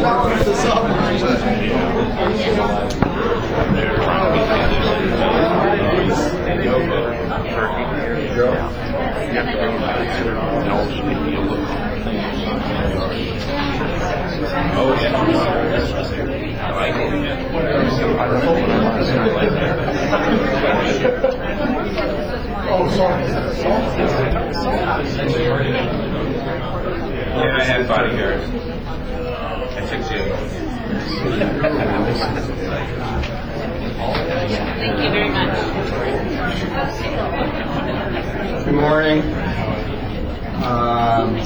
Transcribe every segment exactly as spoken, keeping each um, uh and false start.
Oh, sorry. Yeah, I had body hair. I fix it. Thank you very much. Good morning. Um,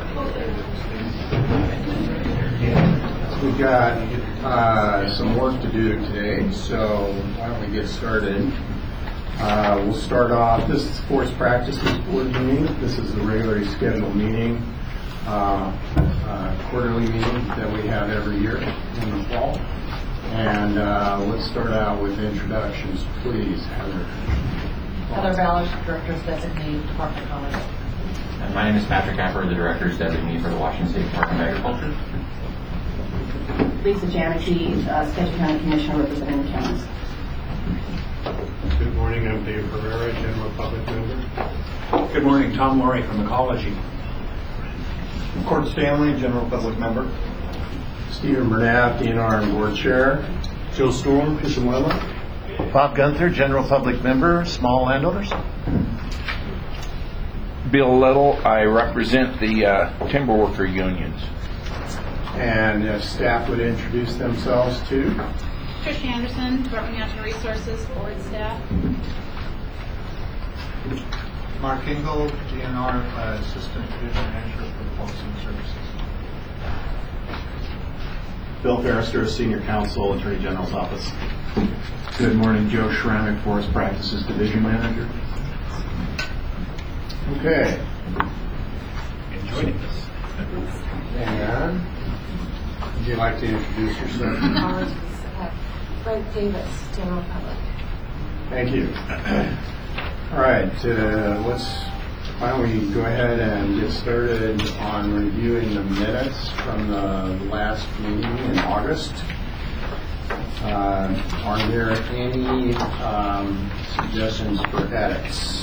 we've got uh, some work to do today, so why don't we get started? Uh, we'll start off. This is Forest Practices Board meeting. This is the regularly scheduled meeting, uh, uh, quarterly meeting that we have every year in the fall. And uh, let's start out with introductions, please, Heather. Heather Ballard, Director's Designee, Department of Commerce. And my name is Patrick Apper, the Director's Designee for the Washington State Department of Agriculture. Lisa Janicki, uh, Sketching County Commissioner representing the counties. Good morning, I'm Dave Herrera, General Public Member. Good morning, Tom Laurie from Ecology. Court Stanley, General Public Member. Stephen Burnett, D N R and Board Chair. Joe Storm, Fish and Wildlife. Bob Gunther, General Public Member, Small Landowners. Bill Little, I represent the uh, timber worker unions. And if staff would introduce themselves too. Trish Anderson, Department of Natural Resources, Board Staff. Mark Engel, D N R uh, Assistant Division Manager for Policy Services. Bill Ferrister, Senior Counsel, Attorney General's Office. Good morning, Joe Schramek, Forest Practices Division Manager. Okay. Enjoying this. And would you like to introduce yourself? Ours is uh, Frank Davis, General Public. Thank you. All right, uh, let's, why don't we go ahead and get started on reviewing the minutes from the last meeting in August. Uh, are there any um, suggestions for edits?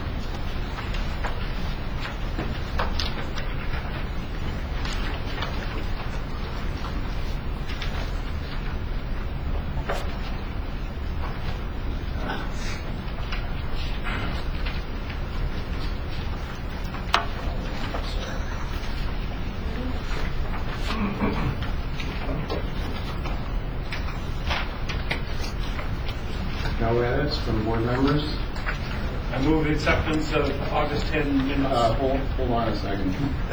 No edits from board members? I move acceptance of August tenth minutes. Uh, hold, hold on a second.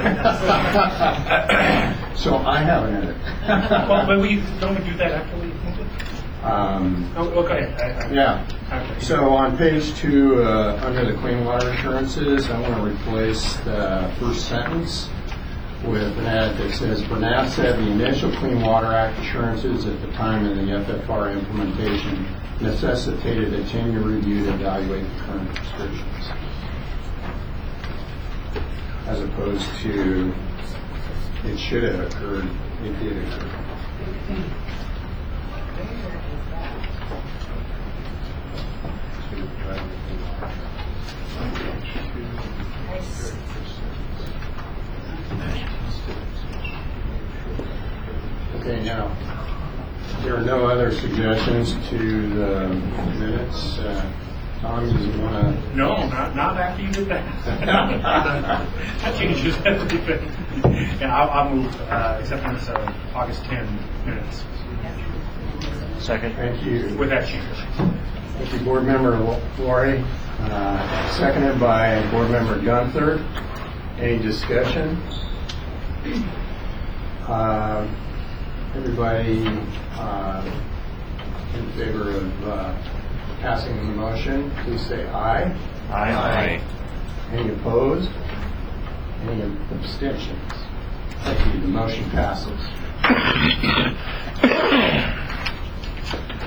So I have an edit. Well, but we don't we do that after we approve it? Um, Oh, okay. I, I, yeah. Okay. So on page two, uh, under the clean water assurances, I want to replace the first sentence with an edit that says, Burnett said the initial Clean Water Act assurances at the time of the F F R implementation necessitated a ten-year review to evaluate the current restrictions, as opposed to it should have occurred, it did occur. Okay, now, there are no other suggestions to the minutes. Uh, Tom, do you want to? No, not not after you did that. That changes everything. And I'll, I'll move uh, acceptance of August tenth minutes. Second. Thank you. With that change. Thank you, Board Member Laurie. Uh, seconded by Board Member Gunther. Any discussion? Uh, everybody uh, in favor of uh, passing the motion, please say aye. Aye. Aye. Any opposed? Any abstentions? Thank you. The motion passes.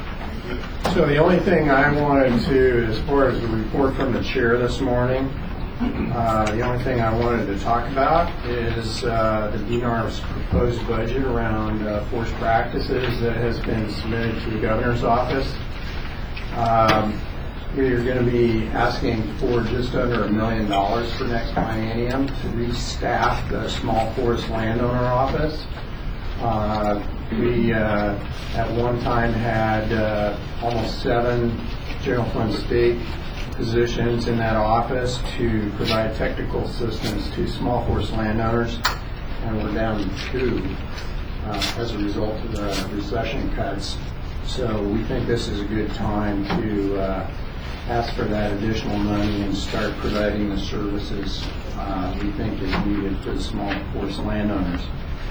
So the only thing I wanted to, as far as the report from the chair this morning, Uh, The only thing I wanted to talk about is uh, the D N R's proposed budget around uh, forced practices that has been submitted to the governor's office. Um, We're going to be asking for just under a million dollars for next biennium to restaff the small forest landowner office. Uh, We, uh, at one time, had uh, almost seven general fund state positions in that office to provide technical assistance to small forest landowners, and we're down to two uh, as a result of the recession cuts. So we think this is a good time to uh, ask for that additional money and start providing the services uh, we think is needed for the small forest landowners.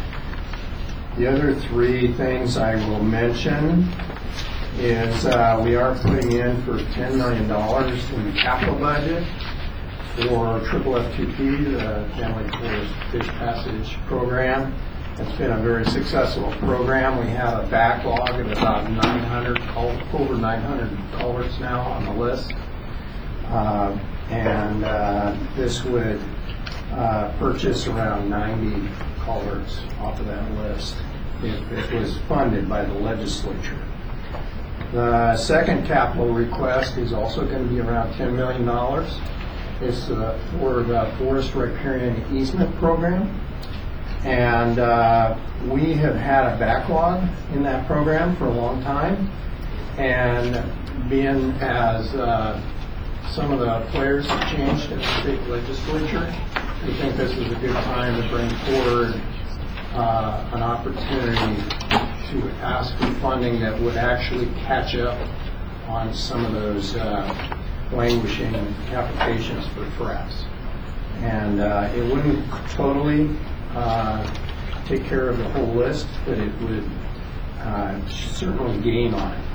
The other three things I will mention is uh, we are putting in for ten million dollars in the capital budget for triple F two P, the Family Forest Fish Passage Program. It's been a very successful program. We have a backlog of about nine hundred, over nine hundred culverts now on the list. Uh, and uh, this would uh, purchase around ninety culverts off of that list if it was funded by the legislature. The second capital request is also going to be around ten million dollars. It's uh, for the Forest Riparian Easement Program. And uh, we have had a backlog in that program for a long time. And being as uh, some of the players have changed in the state legislature, we think this is a good time to bring forward uh, an opportunity to ask for funding that would actually catch up on some of those uh, languishing applications for F R A Ps. And uh, it wouldn't totally uh, take care of the whole list, but it would uh, certainly gain on it.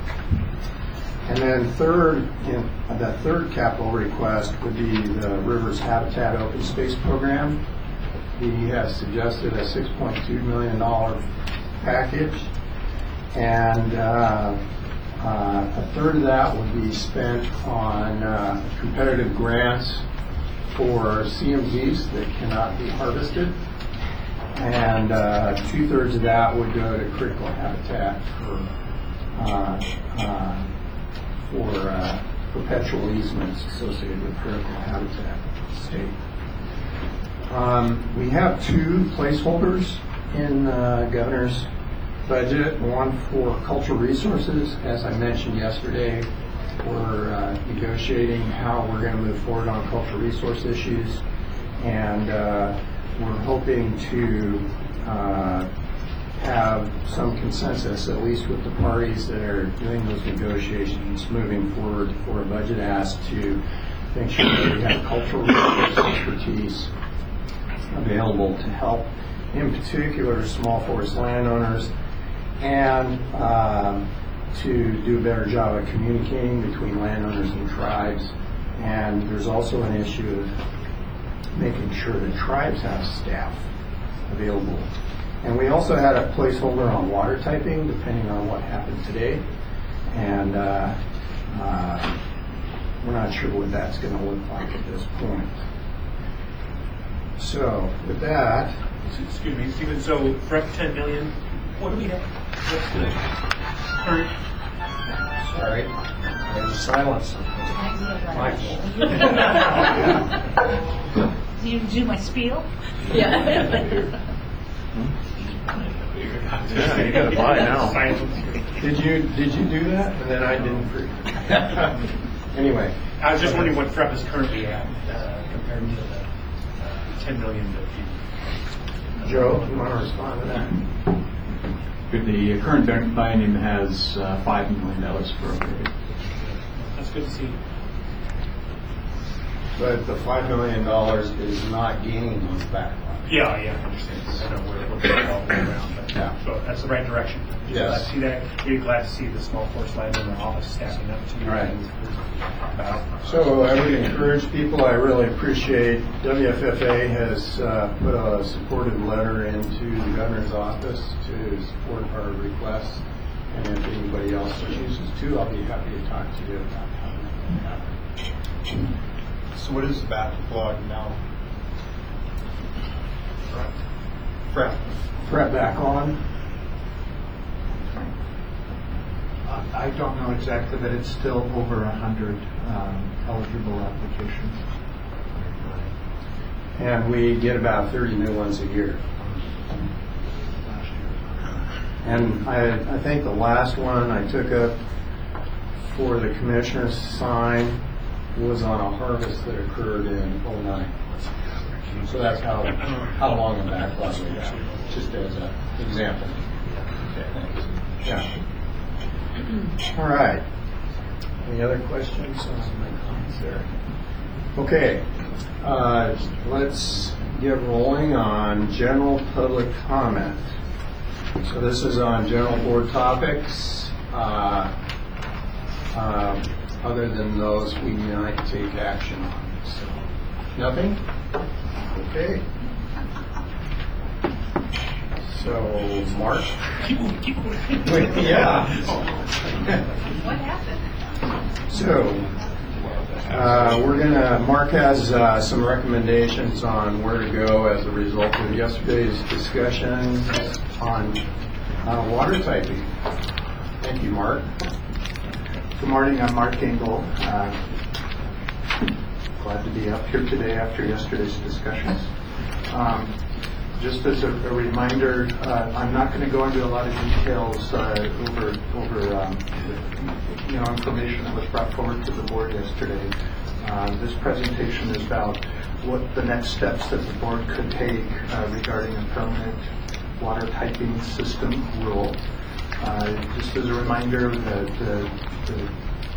And then third, in, uh, the third capital request would be the Rivers Habitat Open Space Program. He has suggested a six point two million dollars package, and uh, uh, a third of that would be spent on uh, competitive grants for C M Gs that cannot be harvested, and uh, two-thirds of that would go to critical habitat for uh, uh, for uh, perpetual easements associated with critical habitat state. Um, we have two placeholders in the uh, governor's budget, one for cultural resources. As I mentioned yesterday, we're uh, negotiating how we're going to move forward on cultural resource issues, and uh, we're hoping to uh, have some consensus, at least with the parties that are doing those negotiations, moving forward for a budget ask to make sure that we have cultural resource expertise available to help, in particular, small forest landowners, and um, to do a better job of communicating between landowners and tribes. And there's also an issue of making sure that tribes have staff available. And we also had a placeholder on water typing, depending on what happened today. And uh, uh, we're not sure what that's going to look like at this point. So, with that, Excuse me, Stephen, so for up to ten million, what do we have? What's the current? sorry, there's silence. My fault. Do you do my spiel? Yeah. Yeah, you gotta buy now. Did you did you do that? And then I didn't. Free. Anyway, I was just wondering what F R E P is currently at uh, compared to the uh, ten million that you. Joe, you want to respond to that? The current biennium has uh, five million dollars appropriated. That's good to see. But the five million dollars is not gaining those backlogs. Yeah, yeah, I understand. I know we're looking at all the way around, but Yeah. so that's the right direction. Yes. Glad to see that. Really glad to see the small forest landowner office staffing up to Right. about. So I would encourage people, I really appreciate, W F F A has uh, put a supportive letter into the governor's office to support our requests. And if anybody else chooses to, I'll be happy to talk to you about how that can happen. So what is the backlog now? Fret. Fret backlog? I I don't know exactly, but it's still over a hundred um, eligible applications. And we get about thirty new ones a year. Last year. And I, I think the last one I took up for the commissioners to sign was on a harvest that occurred in oh nine. So that's how, how long a backlog we have, just as an example. Okay, thanks. Yeah. All right. Any other questions on my comments there? Okay. Uh, let's get rolling on general public comment. So this is on general board topics. Uh, um, other than those we might take action on. So, nothing? Okay. So, Mark? Keep moving, keep moving. Yeah. What happened? So, uh, we're gonna, Mark has uh, some recommendations on where to go as a result of yesterday's discussion on uh, water typing. Thank you, Mark. Good morning, I'm Mark Engel. Uh, glad to be up here today after yesterday's discussions. Um, just as a, a reminder, uh, I'm not going to go into a lot of details uh, over, over um, the, you know, information that was brought forward to the board yesterday. Uh, this presentation is about what the next steps that the board could take uh, regarding a permanent water piping system rule. Uh, just as a reminder, that the, the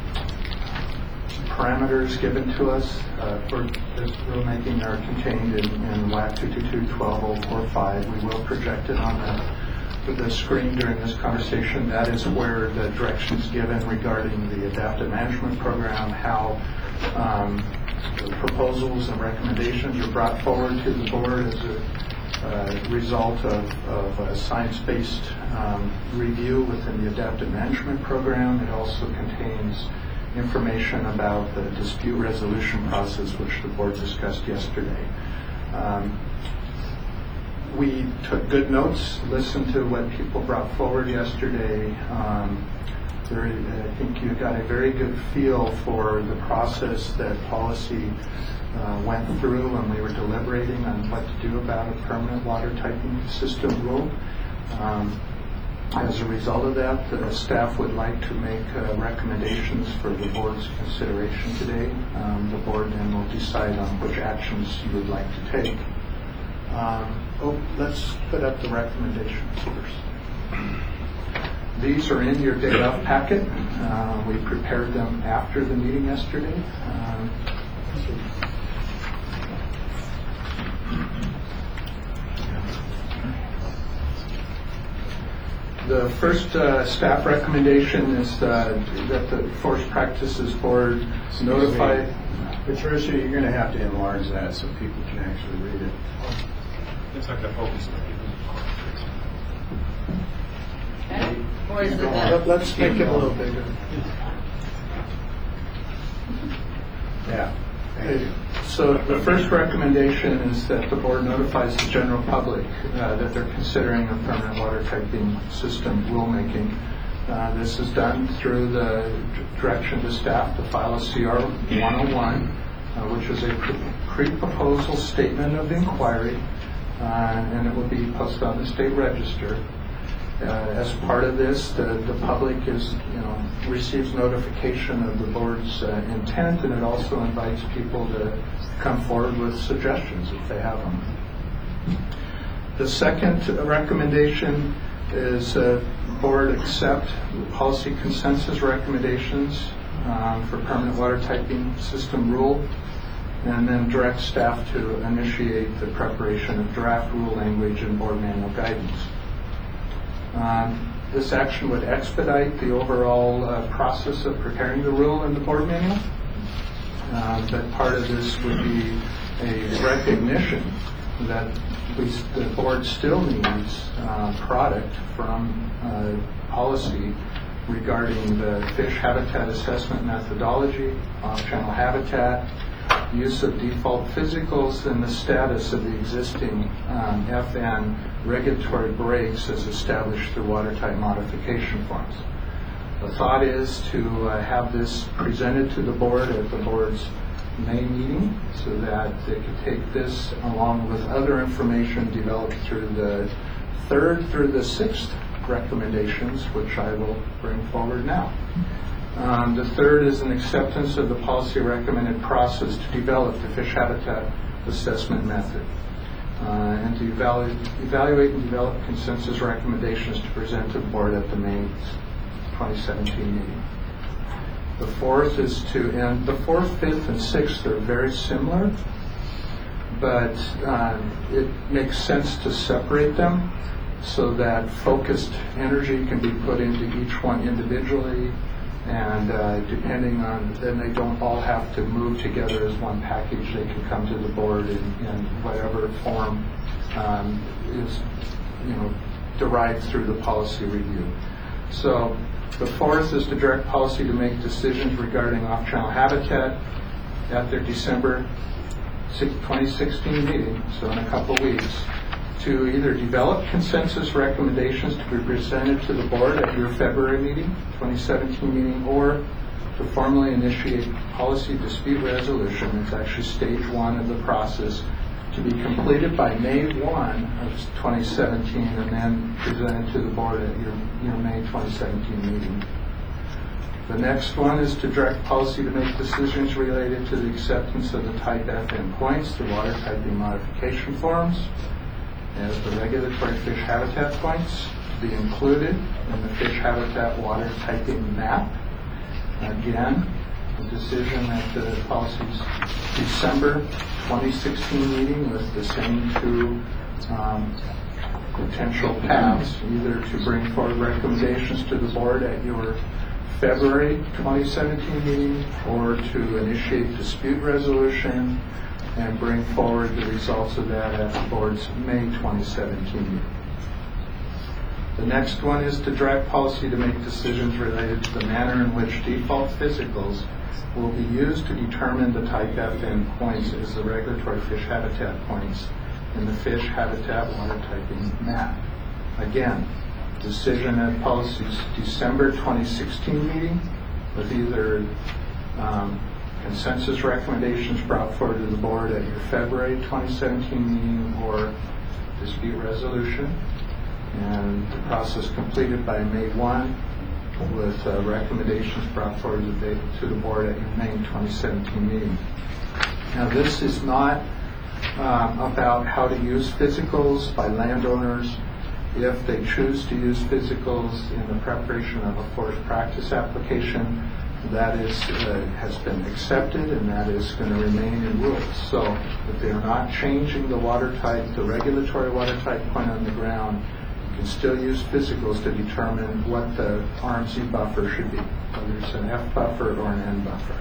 parameters given to us uh, for this rulemaking are contained in, in W A C two two two twelve oh four five. We will project it on the, the screen during this conversation. That is where the directions given regarding the adaptive management program, how um, the proposals and recommendations are brought forward to the board as a uh, result of, of a science-based um, review within the adaptive management program. It also contains information about the dispute resolution process, which the board discussed yesterday. Um, we took good notes, listened to what people brought forward yesterday. Um, very, I think you got a very good feel for the process that policy uh, went through when we were deliberating on what to do about a permanent water typing system rule. Um, As a result of that, the staff would like to make uh, recommendations for the board's consideration today. Um, the board then will decide on which actions you would like to take. Um, oh, let's put up the recommendations first. These are in your day of packet. Uh, we prepared them after the meeting yesterday. Um, The first uh, staff recommendation is uh, that the Forest Practices Board notify. Patricia, you're going to have to enlarge that so people can actually read it. Looks like the focus. Okay. Or is it Let- that? Let's make it a little bigger. Yeah. Okay, so the first recommendation is that the board notifies the general public uh, that they're considering a permanent water typing system rulemaking. Uh, this is done through the direction to staff to file a C R one oh one, uh, which is a pre-proposal statement of inquiry, uh, and it will be posted on the state register. Uh, as part of this, the, the public is, you know, receives notification of the board's uh, intent, and it also invites people to come forward with suggestions if they have them. The second recommendation is uh, board accept policy consensus recommendations um, for permanent water typing system rule, and then direct staff to initiate the preparation of draft rule language and board manual guidance. Um, this action would expedite the overall uh, process of preparing the rule and the board manual. Uh, but part of this would be a recognition that we, the board still needs uh, product from uh, policy regarding the fish habitat assessment methodology, off-channel habitat, use of default physicals, and the status of the existing um, F N regulatory breaks as established through water type modification forms. The thought is to uh, have this presented to the board at the board's May meeting so that they could take this along with other information developed through the third through the sixth recommendations, which I will bring forward now. Um, the third is an acceptance of the policy recommended process to develop the fish habitat assessment method uh, and to evaluate, evaluate and develop consensus recommendations to present to the board at the May twenty seventeen meeting. The fourth is to, and the fourth, fifth, and sixth are very similar, but um, it makes sense to separate them so that focused energy can be put into each one individually, and uh, depending on, then they don't all have to move together as one package. They can come to the board in, in whatever form um, is, you know, derived through the policy review. So the fourth is to direct policy to make decisions regarding off-channel habitat at their December twenty sixteen meeting, so in a couple weeks, to either develop consensus recommendations to be presented to the board at your February meeting, twenty seventeen meeting, or to formally initiate policy dispute resolution. It's actually stage one of the process, to be completed by May first of twenty seventeen and then presented to the board at your, your May twenty seventeen meeting. The next one is to direct policy to make decisions related to the acceptance of the type F N points, the water typing modification forms, as the regulatory fish habitat points to be included in the fish habitat water typing map. Again, a decision at the policy's December twenty sixteen meeting with the same two um, potential paths, either to bring forward recommendations to the board at your February twenty seventeen meeting or to initiate dispute resolution and bring forward the results of that at the board's May twenty seventeen meeting. The next one is to direct policy to make decisions related to the manner in which default physicals will be used to determine the type F N points as the regulatory fish habitat points in the fish habitat water typing map. Again, decision at policy's December twenty sixteen meeting with either um, consensus recommendations brought forward to the board at your February twenty seventeen meeting or dispute resolution, and the process completed by May first with uh, recommendations brought forward to the, to the board at your May twenty seventeen meeting. Now, this is not um, about how to use physicals by landowners if they choose to use physicals in the preparation of a forest practice application. That is uh, has been accepted, and that is going to remain in rules. So if they are not changing the water type, the regulatory water type point on the ground, you can still use physicals to determine what the R M C buffer should be, whether it's an F buffer or an N buffer.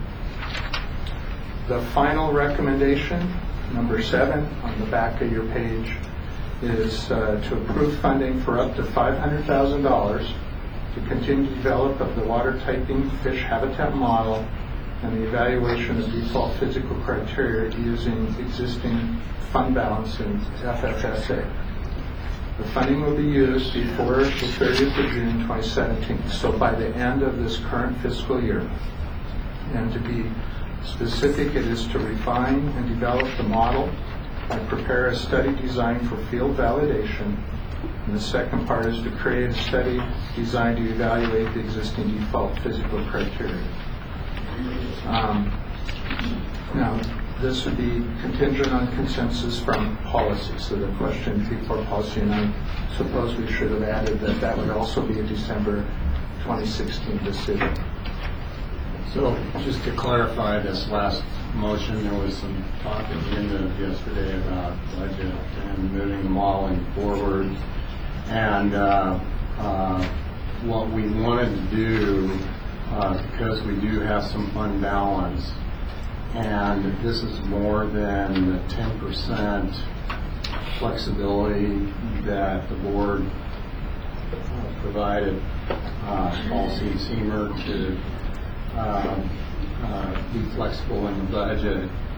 The final recommendation, number seven on the back of your page, is uh, to approve funding for up to five hundred thousand dollars to continue develop of the water typing fish habitat model and the evaluation of default physical criteria using existing fund balance in F F S A. The funding will be used before the thirtieth of June twenty seventeen, so by the end of this current fiscal year. And to be specific, it is to refine and develop the model and prepare a study design for field validation. And the second part is to create a study designed to evaluate the existing default physical criteria. Um, now, this would be contingent on consensus from policy. So the question before policy, and I suppose we should have added that that would also be a December twenty sixteen decision. So just to clarify this last motion, there was some talk at the end of yesterday about budget and moving the modeling forward. And uh, uh, what we wanted to do, uh, because we do have some fund balance, and this is more than the ten percent flexibility that the board uh, provided uh, policy SEMER to uh, uh, be flexible in the budget.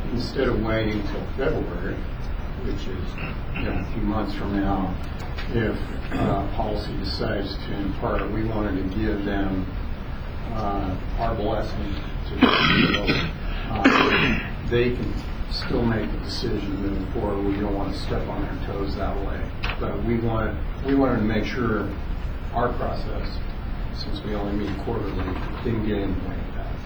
instead of waiting till February, which is you know, a few months from now, if uh, policy decides to impart, we wanted to give them uh, our blessing to uh, they can still make the decision moving forward. We don't want to step on their toes that way, but we wanted we wanted to make sure our process, since we only meet quarterly, didn't get in the way of that.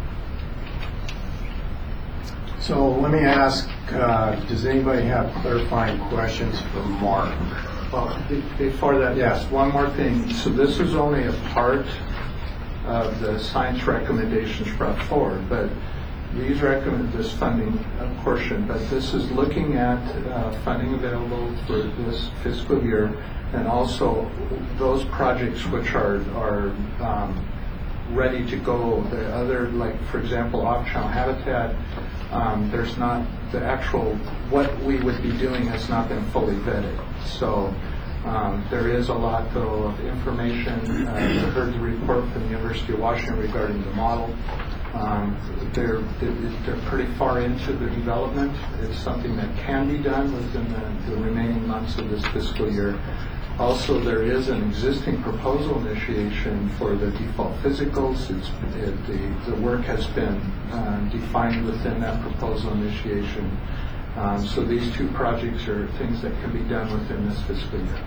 So let me ask, uh, does anybody have clarifying questions for Mark? Well, be- before that, Yeah. yes, one more thing. So this is only a part of the science recommendations brought forward, but these recommend this funding uh, portion, but this is looking at uh, funding available for this fiscal year, and also those projects which are are um, ready to go. The other, like for example, off-channel habitat, um, there's not the actual what we would be doing has not been fully vetted. So um, there is a lot though of information. Uh, I heard the report from the University of Washington regarding the model. Um, they're they're pretty far into the development. It's something that can be done within the, the remaining months of this fiscal year. Also, there is an existing proposal initiation for the default physicals. It's, it, the, the work has been uh, defined within that proposal initiation. Um, so these two projects are things that can be done within this fiscal year.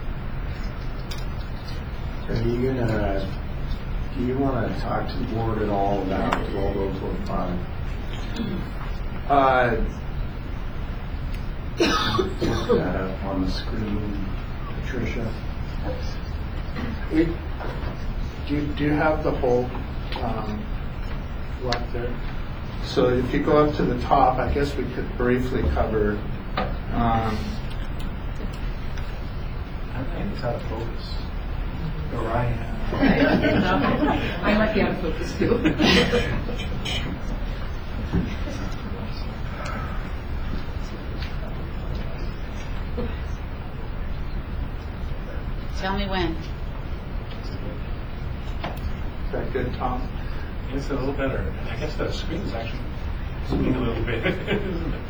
Are you gonna? Do you want to talk to the board at all about twelve oh five? Uh, Put that up on the screen, Patricia. we, do, you, do you have the whole um, what there? So if you go up to the top, I guess we could briefly cover. Um, I think it's out of focus. Orion. I might be out of focus too. Tell me when. is that good, Tom? It's a little better. I guess the screen is actually zooming a little bit, isn't it?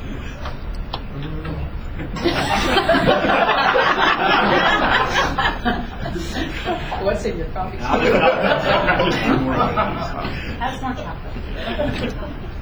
What's in your coffee? That's more chocolate.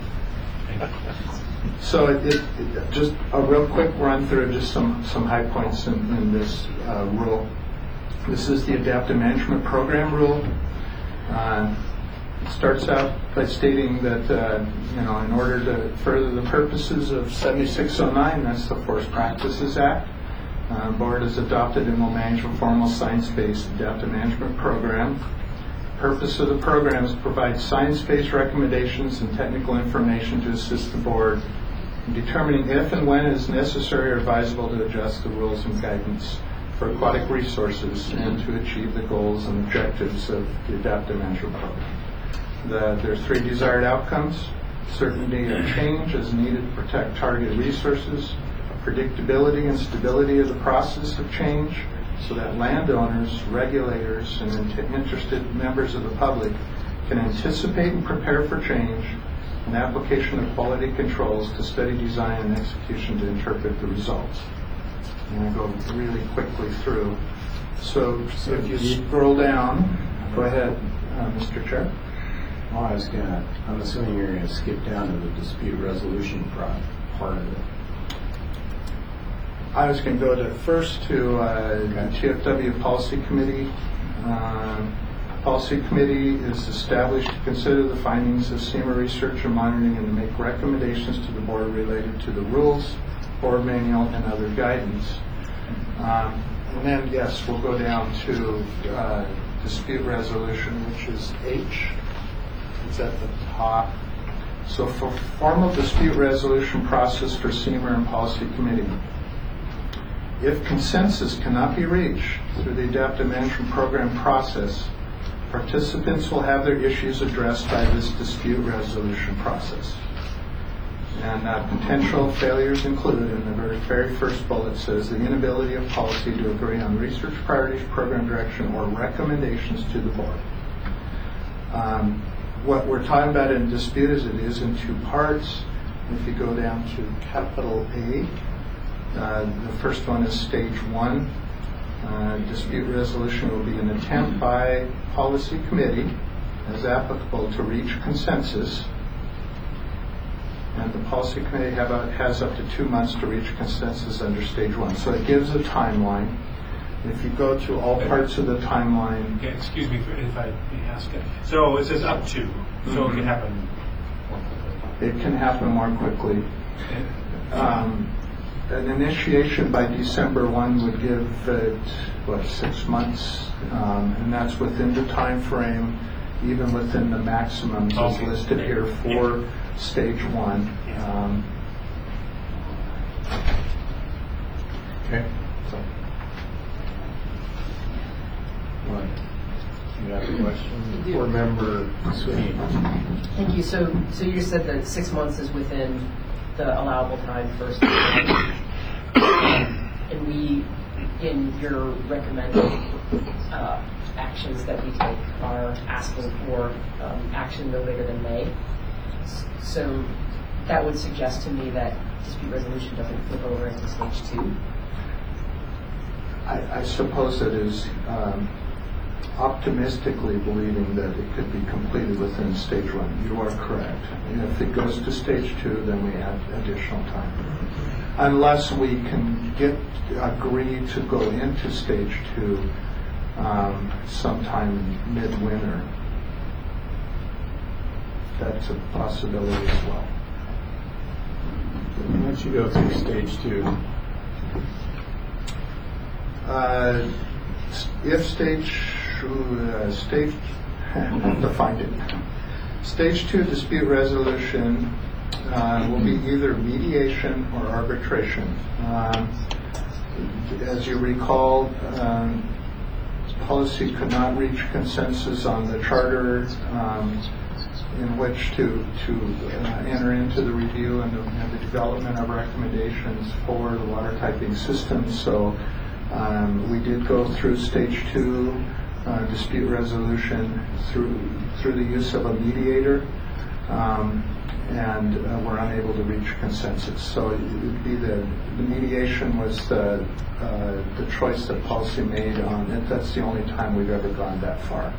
So it, it, it, just a real quick run through just some, some high points in, in this uh, rule. This is the Adaptive Management Program rule. Uh, it starts out by stating that uh, you know, in order to further the purposes of seventy-six oh nine, that's the Forest Practices Act, uh, board has adopted and will manage a formal science-based adaptive management program. Purpose of the program is to provide science-based recommendations and technical information to assist the board in determining if and when it is necessary or advisable to adjust the rules and guidance for aquatic resources and to achieve the goals and objectives of the adaptive management program. The, there are three desired outcomes: certainty of change as needed to protect targeted resources, predictability and stability of the process of change, so that landowners, regulators, and in- interested members of the public can anticipate and prepare for change, and application of quality controls to study design and execution to interpret the results. I'm going to go really quickly through. So, so if you scroll down, go ahead, uh, Mister Chair. Well, I was gonna, I'm assuming you're gonna skip down to the dispute resolution pro- part of it. I was going to go to first to uh, the T F W Policy Committee. Um, Policy Committee is established to consider the findings of SEMA research and monitoring and to make recommendations to the board related to the rules, board manual, and other guidance. Um, and then, yes, we'll go down to uh, dispute resolution, which is H. It's at the top. So for formal dispute resolution process for SEMA and Policy Committee. If consensus cannot be reached through the Adaptive Management Program process, participants will have their issues addressed by this dispute resolution process. And uh, potential failures include, in the very, very first bullet says, the inability of policy to agree on research priorities, program direction, or recommendations to the board. Um, what we're talking about in dispute is it is in two parts. If you go down to capital A, uh, the first one is stage one. Uh, dispute resolution will be an attempt by policy committee, as applicable, to reach consensus. And the policy committee have a, has up to two months to reach consensus under stage one. So it gives a timeline. If you go to all parts of the timeline, Yeah, excuse me if I may ask it. So it says up to, so it can happen more quickly. it can happen more quickly. Um, an initiation by December first would give it, what, six months? Um, and that's within the time frame, even within the maximums as Okay. listed here for stage one. Um, Okay. so. What? You have a question? Board member Sweeney. Thank you. So, so you said that six months is within the allowable time for stage one. And we, in your recommended uh, actions that we take, are asking for um, action no later than May. S- So that would suggest to me that dispute resolution doesn't flip over into stage two. I, I suppose it is um, optimistically believing that it could be completed within stage one. You are correct. And if it goes to stage two, then we add additional time. Unless we can get, agree to go into stage two um, sometime midwinter. That's a possibility as well. Why don't you go through stage two? Uh, if stage, uh, stage, I have to find it. Stage two dispute resolution uh, will be either mediation or arbitration. Um, as you recall, um, policy could not reach consensus on the charter um, in which to, to uh, enter into the review and the, and the development of recommendations for the water typing system. So Um, we did go through stage two uh, dispute resolution through through the use of a mediator, um, and uh, we're unable to reach consensus. So it would be the, the mediation was the uh, the choice that policy made on it. That's the only time we've ever gone that far.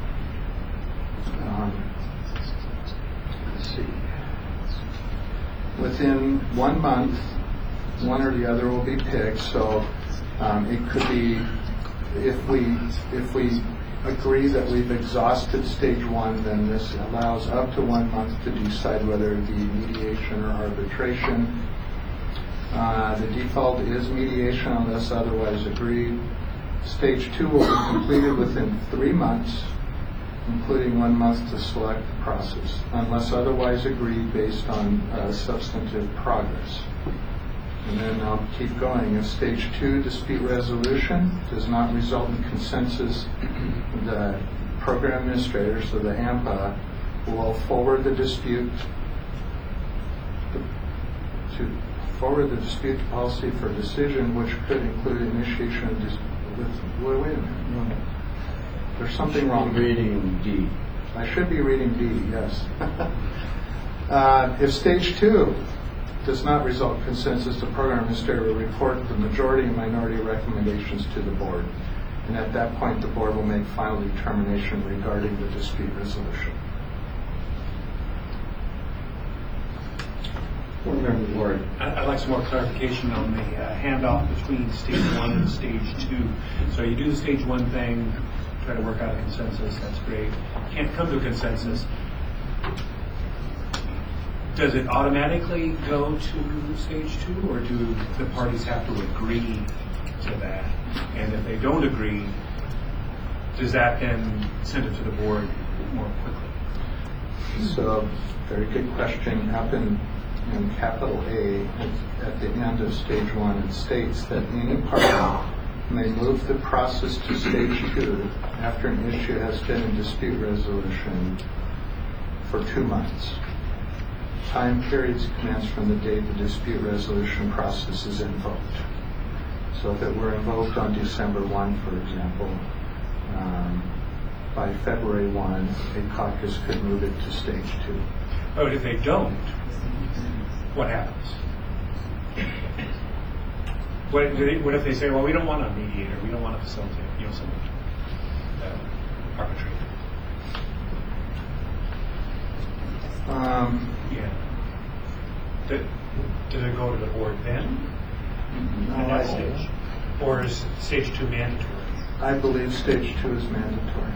Um, let's see. Within one month, one or the other will be picked. So. Um, it could be, if we if we agree that we've exhausted stage one, then this allows up to one month to decide whether it be mediation or arbitration. Uh, the default is mediation unless otherwise agreed. Stage two will be completed within three months, including one month to select the process, unless otherwise agreed based on uh, substantive progress. And then I'll keep going. If stage two dispute resolution does not result in consensus, the program administrator, so the A M P A, will forward the dispute to forward the dispute to policy for decision, which could include initiation of dispute. Wait, wait a minute. There's something wrong. Reading D. I should be reading D, yes. uh, if stage two does not result in consensus, the program administrator will report the majority and minority recommendations to the board. And at that point, the board will make final determination regarding the dispute resolution. Board member Ward. I- I'd like some more clarification on the uh, handoff between stage one and stage two. So you do the stage one thing, try to work out a consensus, that's great. Can't come to a consensus. Does it automatically go to stage two, or do the parties have to agree to that? And if they don't agree, does that then send it to the board more quickly? So, very good question. Up in, in capital A, at the end of stage one, it states that any party may move the process to stage two after an issue has been in dispute resolution for two months. Time periods commence from the date the dispute resolution process is invoked. So if it were invoked on December first, for example, um, by February first, a caucus could move it to stage two. But if they don't, what happens? What, do they, what if they say, well, we don't want a mediator, we don't want to facilitate, you know, some uh, arbitrator? Um, Yeah. Do, does it go to the board then? no, At that I, stage? Or is stage two mandatory? I believe stage two is mandatory.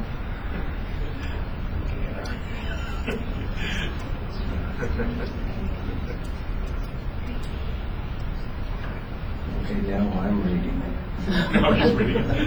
Okay, now I'm reading it. I'm just reading it.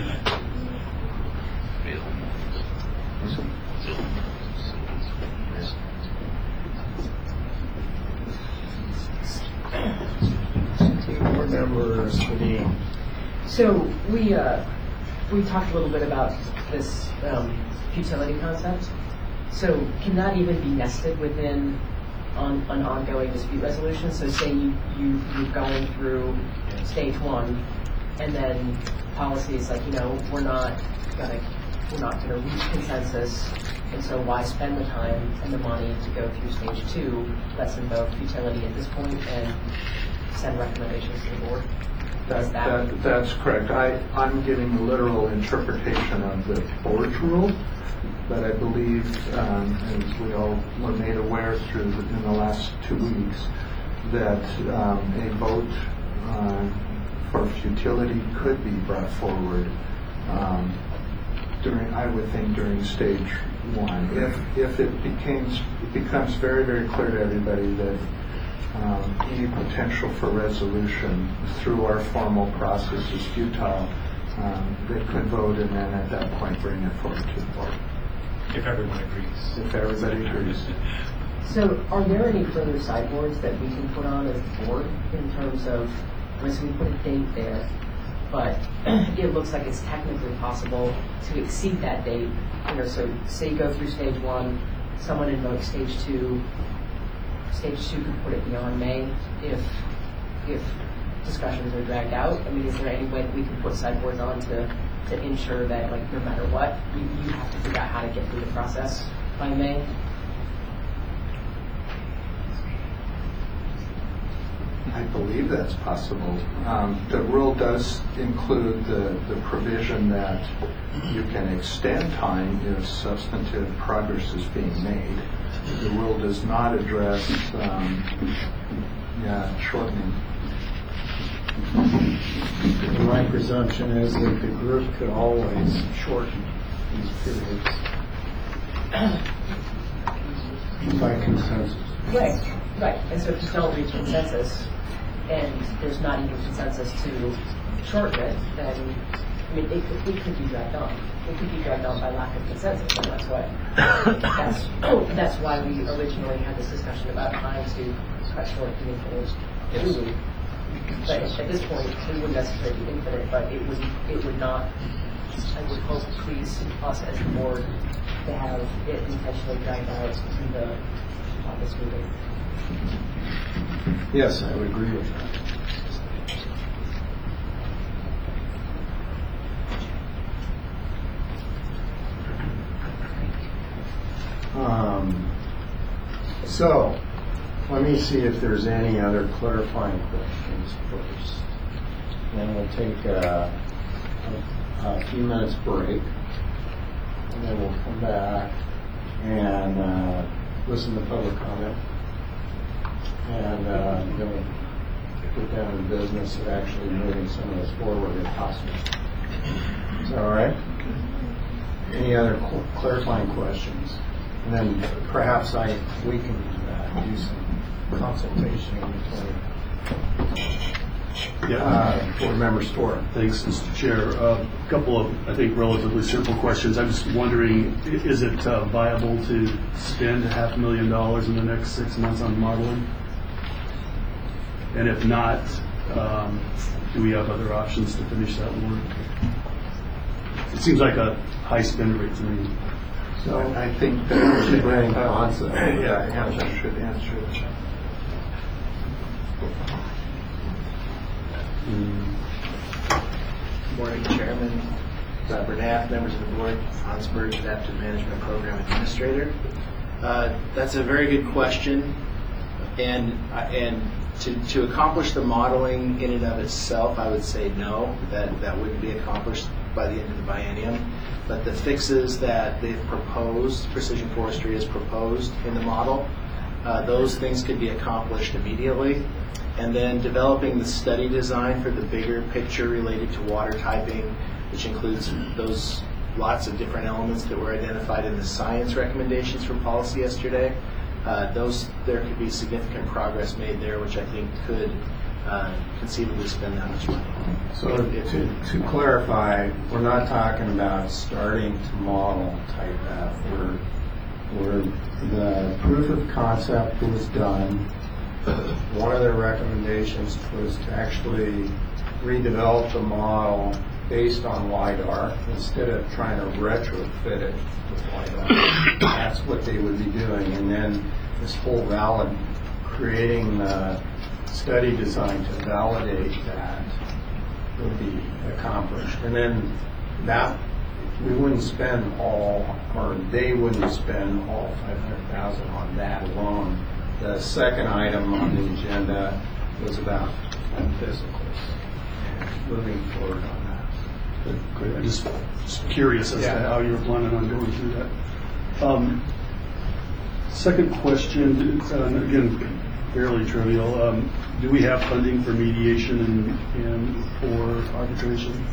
Board members, Deneen. So we uh, we talked a little bit about this um, futility concept. So can that even be nested within on an ongoing dispute resolution? So say you, you you're going through stage one, and then policy is like, you know, we're not gonna we're not gonna reach consensus, and so why spend the time and the money to go through stage two? Let's invoke futility at this point and send recommendations to the board. That, that, that's correct. I, I'm giving a literal interpretation of the board's rule, but I believe, um, as we all were made aware through the, in the last two weeks, that um, a vote uh, for futility could be brought forward um, during, I would think, during stage one. If if it becomes it becomes very very clear to everybody that Um, any potential for resolution through our formal process is futile, um, they could vote and then at that point bring it forward to the board. If everyone agrees. If everybody agrees. So are there any further sideboards that we can put on as a board in terms of, once we put a date there, but it looks like it's technically possible to exceed that date? You know, so say you go through stage one, someone invokes stage two, stage two could put it beyond May if if discussions are dragged out. I mean, is there any way that we can put sideboards on to, to ensure that, like, no matter what, you, you have to figure out how to get through the process by May? I believe that's possible. Um, the rule does include the, the provision that you can extend time if substantive progress is being made. The rule does not address um, yeah, shortening. My presumption is that the group could always shorten these periods by consensus. Right, right. And so if you don't reach consensus, and there's not even consensus to shorten it, then, I mean, it could, it could be dragged on. It could be dragged on by lack of consensus, and that's why that's that's why we originally had this discussion about trying to cut short the infinite truly. But at this point, it wouldn't necessarily be infinite, but it would it would not. I would hope, please, us as the board to have it intentionally dragged out in the August meeting. Yes, I would agree with that. Um, so, let me see if there's any other clarifying questions first. Then we'll take a, a, a few minutes break, and then we'll come back and uh, listen to public comment, and uh, then we'll get down to the business of actually moving some of this forward if possible. Is that all right? Any other cl- clarifying questions? And then perhaps I we can uh, do some consultation in between. Yeah. Uh, Board Member Storer. Thanks, Mister Chair. A couple of, I think, relatively simple questions. I'm just wondering, i- is it uh, viable to spend a half a million dollars in the next six months on modeling? And if not, um, do we have other options to finish that work? It seems like a high spend rate to me. So I think that should Brian Ponce. yeah, Ponce should answer that. Good morning, Chairman, Robert Knapp, members of the board, Hans Berg, Adaptive Management Program Administrator. Uh, that's a very good question, and uh, and to, to accomplish the modeling in and of itself, I would say no, that, that wouldn't be accomplished by the end of the biennium. But the fixes that they've proposed, Precision Forestry has proposed in the model, uh, those things could be accomplished immediately. And then developing the study design for the bigger picture related to water typing, which includes those lots of different elements that were identified in the science recommendations from policy yesterday. Uh, those, there could be significant progress made there, which I think could uh, conceivably spend that much money. So to, to clarify, we're not talking about starting to model type F. We're, we're, the proof of concept was done. One of their recommendations was to actually redevelop the model based on LiDAR instead of trying to retrofit it with LiDAR. That's what they would be doing. And then this whole valid, creating the study design to validate that would be accomplished. And then that, we wouldn't spend all, or they wouldn't spend all five hundred thousand dollars on that alone. The second item on the agenda was about physicals and moving forward on that. Great. I'm just, just curious as Yeah. to how you're planning on going through that. Um, second question, uh, again, fairly trivial. Um, do we have funding for mediation and, and for arbitration?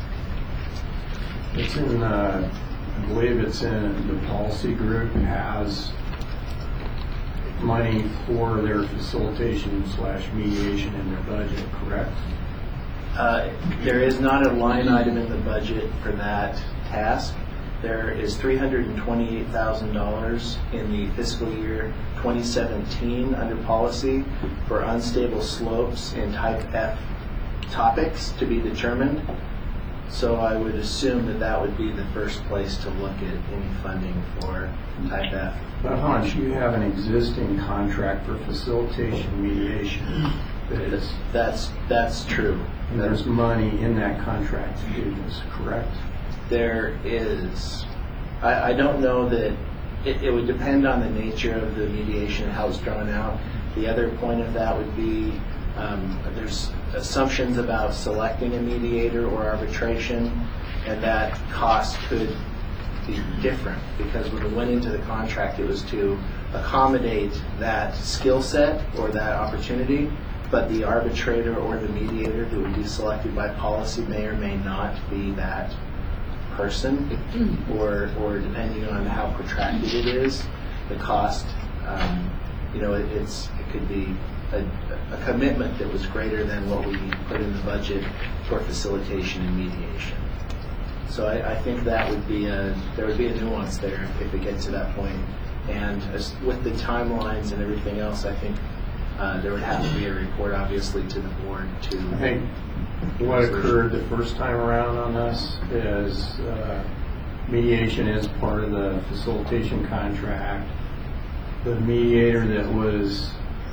It's in, uh, I believe it's in the policy group has money for their facilitation slash mediation in their budget, correct? Uh, there is not a line item in the budget for that task. There is three hundred twenty-eight thousand dollars in the fiscal year twenty seventeen under policy for unstable slopes in type F topics to be determined. So I would assume that that would be the first place to look at any funding for type F. But Hans, you have an existing contract for facilitation mediation that is, That's, that's true. and there's money in that contract to do this, correct? There is. I, I don't know that, it, it would depend on the nature of the mediation, how it's drawn out. The other point of that would be um, there's assumptions about selecting a mediator or arbitration, and that cost could be different because when we went into the contract it was to accommodate that skill set or that opportunity, but the arbitrator or the mediator who would be selected by policy may or may not be that person, or or depending on how protracted it is, the cost, um, you know, it, it's it could be a, a commitment that was greater than what we put in the budget for facilitation and mediation. So I, I think that would be a there would be a nuance there if, if it gets to that point, and as, with the timelines and everything else, I think uh, there would have to be a report, obviously, to the board to. I think what occurred the first time around on this is uh, mediation is part of the facilitation contract. The mediator that was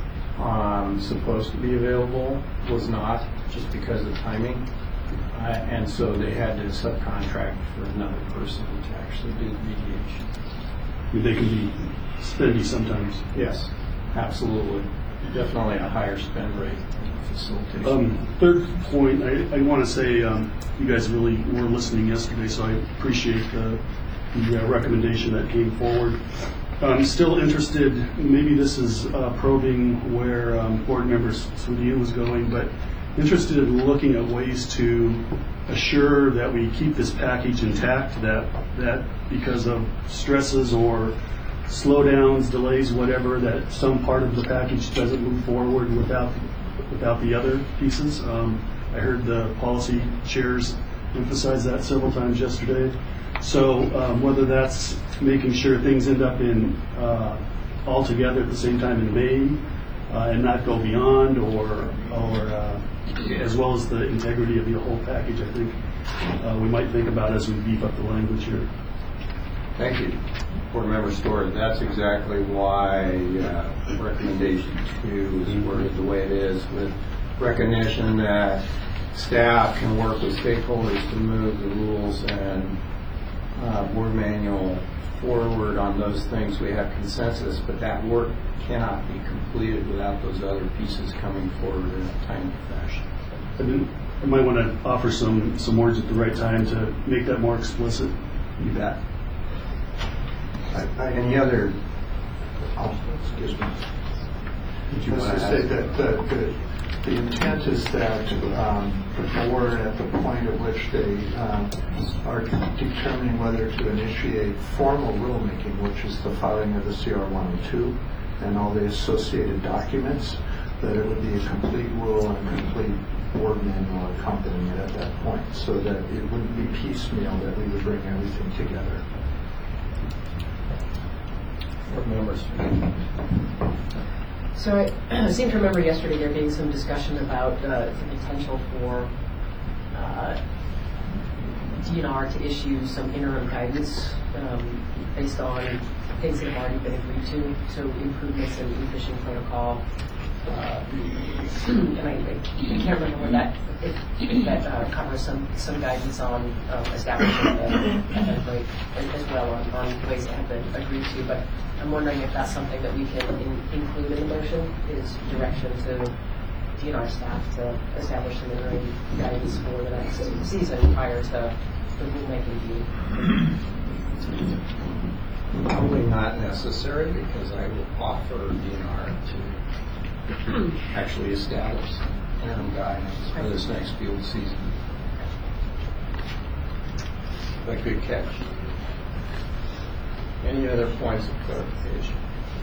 um, supposed to be available was not, just because of timing. Uh, and so they had to subcontract for another person to actually do the mediation. I mean, they can be spendy sometimes. Yes, absolutely. Definitely a higher spend rate than facilitation. Um, third point, I, I want to say um, you guys really were listening yesterday, so I appreciate the, the uh, recommendation that came forward. I'm still interested, maybe this is uh, probing where um, board members Swadil was going, but interested in looking at ways to assure that we keep this package intact, that that because of stresses or slowdowns, delays, whatever, that some part of the package doesn't move forward without without the other pieces. Um, I heard the policy chairs emphasize that several times yesterday. So um, whether that's making sure things end up in uh, all together at the same time in May uh, and not go beyond, or or uh, as well as the integrity of the whole package, I think uh, we might think about as we beef up the language here. Thank you, Board Member Storer. That's exactly why uh, recommendation two is worded the way it is, with recognition that staff can work with stakeholders to move the rules and uh, board manual forward on those things, we have consensus, but that work cannot be completed without those other pieces coming forward in a timely fashion. And then I might want to offer some, some words at the right time to make that more explicit. You bet. Any other, oh, excuse me. Did you As want I to say, add? that the, the, the intent is that um, the board, at the point at which they um, are determining whether to initiate formal rulemaking, which is the filing of the C R one oh two and all the associated documents, that it would be a complete rule and a complete board manual accompanying it at that point, so that it wouldn't be piecemeal, that we would bring everything together. Board members. So I seem to remember yesterday there being some discussion about uh, the potential for uh, D N R to issue some interim guidance um, based on things that have already been agreed to, so improvements in the fishing protocol. Uh, and I, I can't remember what that, if, if that uh, covers some, some guidance on uh, establishing a head rate as well on, on ways that have been agreed to. But I'm wondering if that's something that we can in, include in the motion, is direction to D N R staff to establish some interim guidance for the next season prior to the rulemaking being. Probably not necessary, because I will offer D N R to actually establish interim guidance for this next field season. But good catch. Any other points of clarification?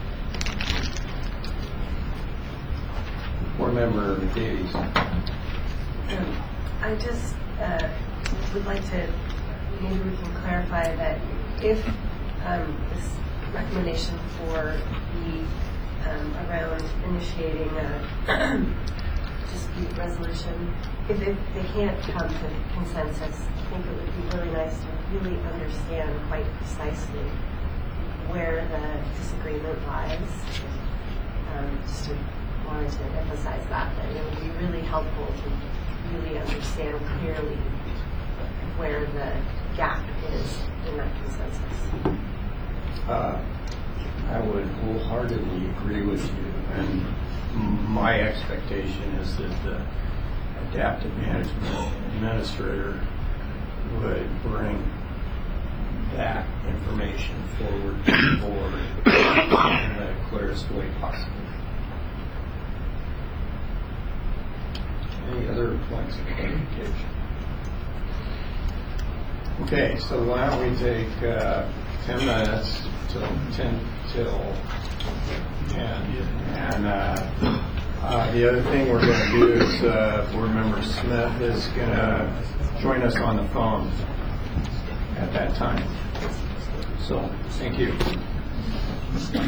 Board member Davies. Um, I just uh, would like to, maybe we can clarify that if um, this recommendation for the um, around initiating a dispute resolution, if, if they can't come to consensus, I think it would be really nice to really understand quite precisely where the disagreement lies. Um, just to, wanted to emphasize that, that it would be really helpful to really understand clearly where the gap is in that consensus. Uh, I would wholeheartedly agree with you, and my expectation is that the adaptive management administrator would bring that information forward to the board in the clearest way possible. Any other points of clarification? Okay, so why don't we take uh, ten minutes till ten till ten, and uh, uh, the other thing we're going to do is uh, Board Member Smith is going to join us on the phone at that time. So, thank you.